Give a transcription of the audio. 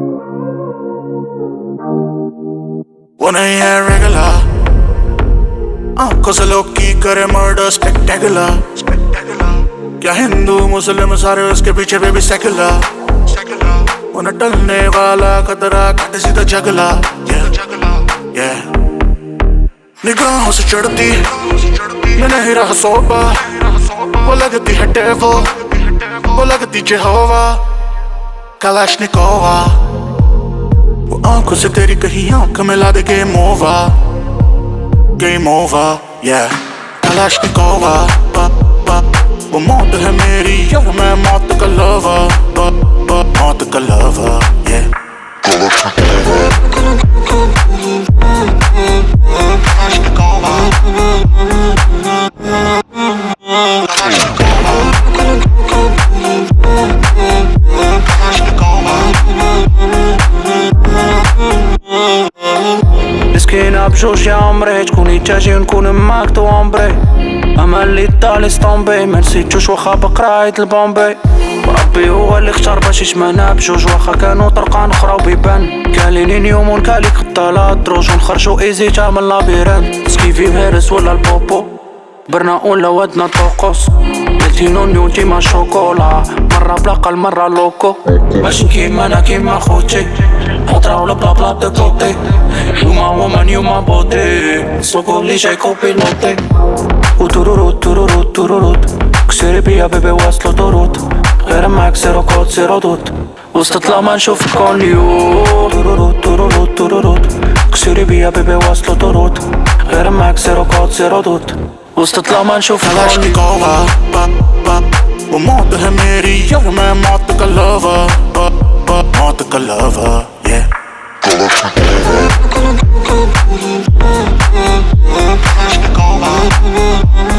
वो नहीं है रेगुलर, आंखों से लोग की करे मर्डर स्पेक्टेकुलर। क्या हिंदू मुस्लिम सारे उसके पीछे बेबी सेकुलर। वो न टलने वाला खतरा काटे सीधा जगला। निगाहों से चढ़ती मैं नहीं रहा सोबा। वो लगती है डेविल, वो लगती जेहोवा कलाशनिकोवा। वो आंखों से तेरी कहीं आंख मिला दे गेम ओवर, yeah। कलाशनिकोवा, वो मौत है मेरी यार, मैं मौत का लवर, मौत का लवर, yeah। مسكينة بجوج يا عمري، تكوني تاجي ونكون معاك تو عمري. أما اللي طالي ستومبي ما نسيتوش واخا بقراية البومبي. وربي هو اللي اختار باش يشمعنا بجوج، واخا كانوا طرقان اخرى وبيبان. كالينين يوم ونكاليك الطالات دروج، ونخرجو ايزي تا من لابيران. سكيفي بهرس ولا البوبو، برنا ولا ودنا طوقوس. قلتي نونيو ديما شوكولا، مرة بلاقة المرة لوكو. ماشي كيما انا كيما خوتي، هضرة ولا بلا بلا بكوتي. يوما وومن يوما بوتي، سوقو اللي جاي كوبي نوتي. وتورورود تورورود تورورود، كسري بيا بيبي واصلو طرود. غير معاك زيرو كود زيرو دوت، وسط لما نشوفك كل يوم. تورورود تورورود تورورود، كسري بيا بيبي واصلو طرود. غير معاك زيرو كود زيرو دوت، وسط لما نشوفك كل يوم. वो मौत है मेरी यार, मैं मौत का लवर, मौत का लवर, yeah। कलाशनिकोवा।